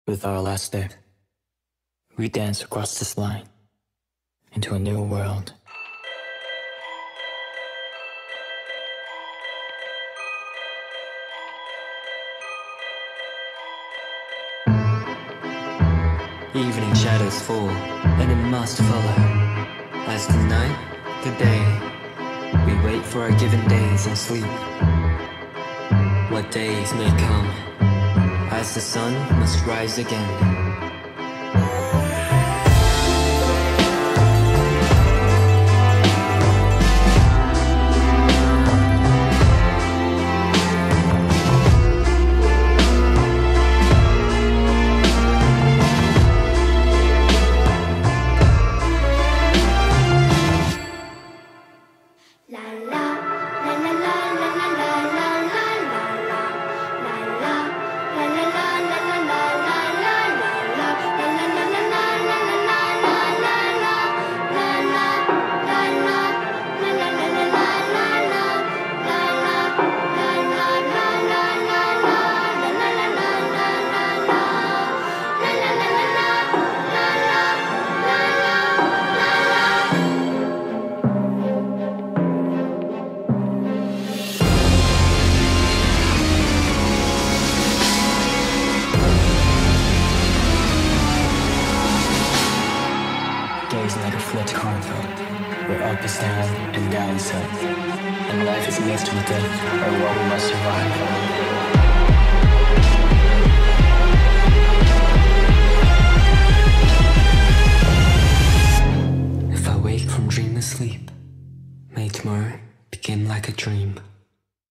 With our last step, we dance across this line into a new world. Evening shadows fall, and it must follow. As the night, the day, we wait for our given days and sleep. What days may come, as the sun must rise again. Gazing like a flipped carnival, where up is down and down is up, and life is mixed with death, or what we must survive. If I wake from dreamless sleep, may tomorrow begin like a dream.